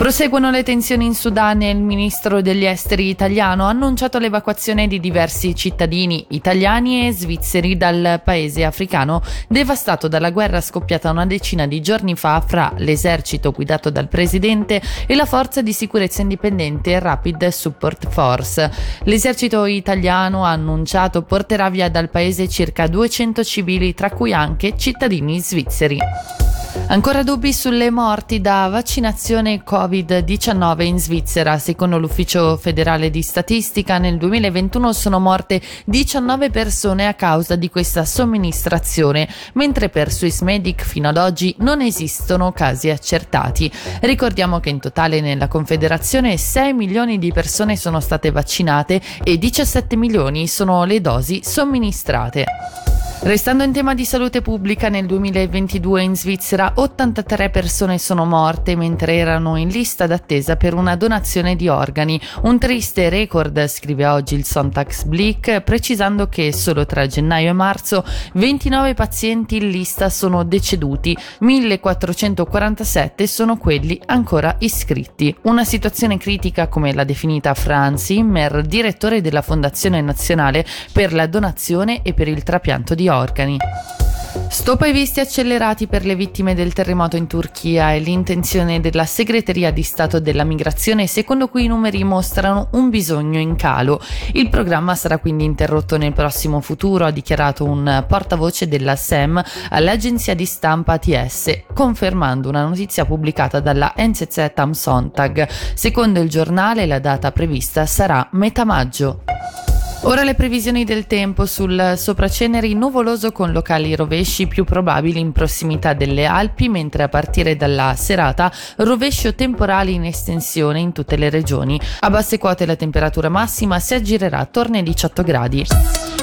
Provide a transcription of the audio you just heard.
Proseguono le tensioni in Sudan e il ministro degli esteri italiano ha annunciato l'evacuazione di diversi cittadini italiani e svizzeri dal paese africano devastato dalla guerra scoppiata una decina di giorni fa fra l'esercito guidato dal presidente e la forza di sicurezza indipendente Rapid Support Force. L'esercito italiano, ha annunciato, porterà via dal paese circa 200 civili, tra cui anche cittadini svizzeri. Ancora dubbi sulle morti da vaccinazione Covid-19 in Svizzera. Secondo l'Ufficio federale di statistica, nel 2021 sono morte 19 persone a causa di questa somministrazione, mentre per Swissmedic fino ad oggi non esistono casi accertati. Ricordiamo che in totale nella Confederazione 6 milioni di persone sono state vaccinate e 17 milioni sono le dosi somministrate. Restando in tema di salute pubblica, nel 2022 in Svizzera 83 persone sono morte mentre erano in lista d'attesa per una donazione di organi. Un triste record, scrive oggi il Sonntagsblick, precisando che solo tra gennaio e marzo 29 pazienti in lista sono deceduti, 1447 sono quelli ancora iscritti. Una situazione critica, come l'ha definita Franz Zimmer, direttore della Fondazione Nazionale per la Donazione e per il Trapianto di organi. Stop ai visti accelerati per le vittime del terremoto in Turchia è l'intenzione della Segreteria di Stato della Migrazione, secondo cui i numeri mostrano un bisogno in calo. Il programma sarà quindi interrotto nel prossimo futuro, ha dichiarato un portavoce della SEM all'agenzia di stampa ATS, confermando una notizia pubblicata dalla NZZ am Sonntag. Secondo il giornale, la data prevista sarà metà maggio. Ora le previsioni del tempo: sul Sopraceneri nuvoloso con locali rovesci più probabili in prossimità delle Alpi, mentre a partire dalla serata rovescio temporali in estensione in tutte le regioni. A basse quote la temperatura massima si aggirerà attorno ai 18 gradi.